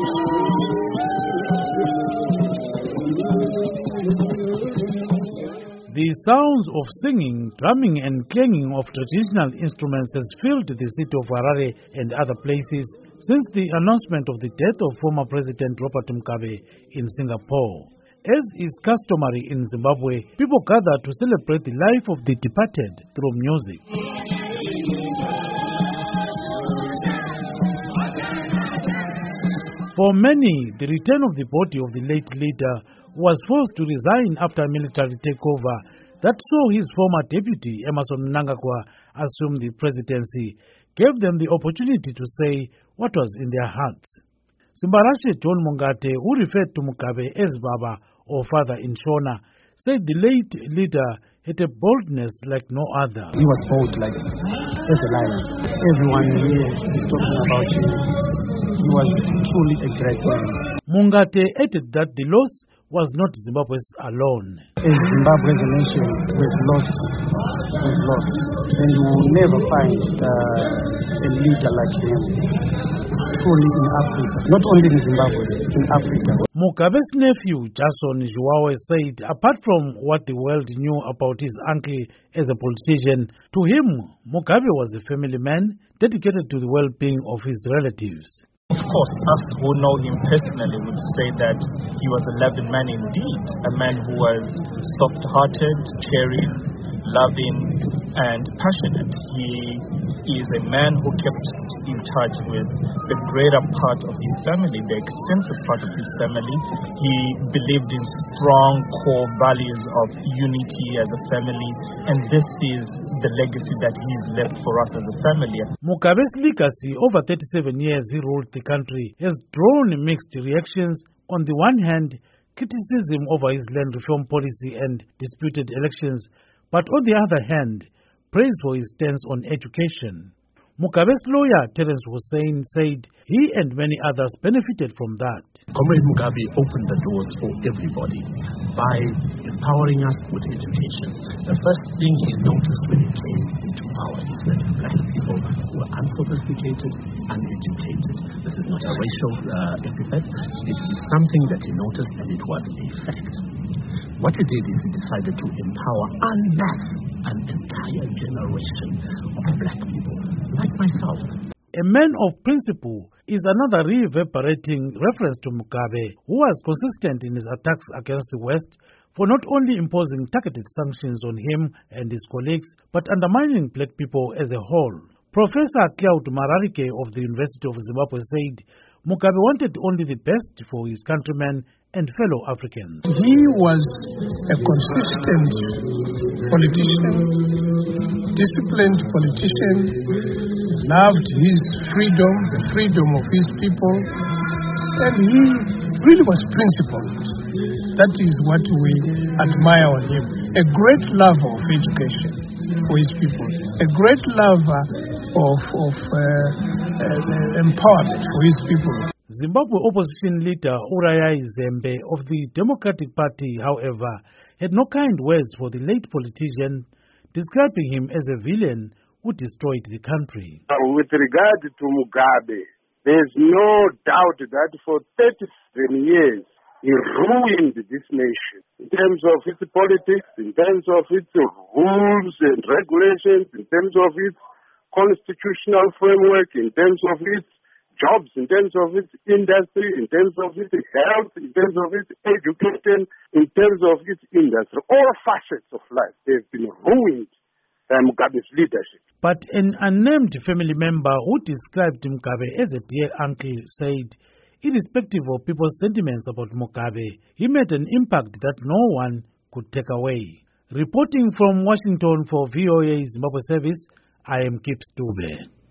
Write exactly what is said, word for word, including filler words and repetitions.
The sounds of singing, drumming and clanging of traditional instruments has filled the city of Harare and other places since the announcement of the death of former President Robert Mugabe in Singapore. As is customary in Zimbabwe, people gather to celebrate the life of the departed through music. For many, the return of the body of the late leader was forced to resign after a military takeover that saw his former deputy, Emmerson Mnangagwa, assume the presidency, gave them the opportunity to say what was in their hearts. Simbarashe John Mungate, who referred to Mugabe as Baba or father in Shona, said the late leader had a boldness like no other. He was bold like as a lion. Everyone here is talking about him. He was truly a great man. Mungate added that the loss was not Zimbabwe's alone. As Zimbabwe as a nation was lost, was lost, and you will never find uh, a leader like him. Truly in Africa, not only in Zimbabwe, in Africa. Mugabe's nephew, Jason Zhuwawe, said apart from what the world knew about his uncle as a politician, to him, Mugabe was a family man dedicated to the well-being of his relatives. Of course, us who know him personally would say that he was a loving man indeed, a man who was soft-hearted, caring, loving, and passionate. He is a man who kept in touch with the greater part of his family, the extensive part of his family. He believed in strong core values of unity as a family, and this is the legacy that he's left for us as a family. Mugabe's legacy, over thirty-seven years he ruled the country, has drawn mixed reactions. On the one hand, criticism over his land reform policy and disputed elections, but on the other hand, praise for his stance on education. Mugabe's lawyer, Terence Hussein, said he and many others benefited from that. Comrade Mugabe opened the doors for everybody by empowering us with education. The first thing he noticed when he came into power is that black people were unsophisticated, uneducated. This is not a racial uh, epithet. It is something that he noticed, and it was a fact. What he did is he decided to empower en masse an entire generation of black people, like myself. A man of principle is another reverberating reference to Mugabe, who was consistent in his attacks against the West for not only imposing targeted sanctions on him and his colleagues, but undermining black people as a whole. Professor Claude Mararike of the University of Zimbabwe said Mugabe wanted only the best for his countrymen and fellow Africans. He was a consistent politician, disciplined politician, loved his freedom, the freedom of his people, and he really was principled. That is what we admire on him. A great lover of education for his people, a great lover of, of uh, uh, empowerment for his people. Zimbabwe opposition leader Uriah Zembe of the Democratic Party, however, had no kind words for the late politician, describing him as a villain who destroyed the country. With regard to Mugabe, there's no doubt that for thirty-seven years he ruined this nation in terms of its politics, in terms of its rules and regulations, in terms of its constitutional framework, in terms of its jobs, in terms of its industry, in terms of its health, in terms of its education, in terms of its industry. All facets of life, they've been ruined by Mugabe's leadership. But an unnamed family member who described Mugabe as a dear uncle said, irrespective of people's sentiments about Mugabe, he made an impact that no one could take away. Reporting from Washington for V O A Zimbabwe Service, I am Kip Stube.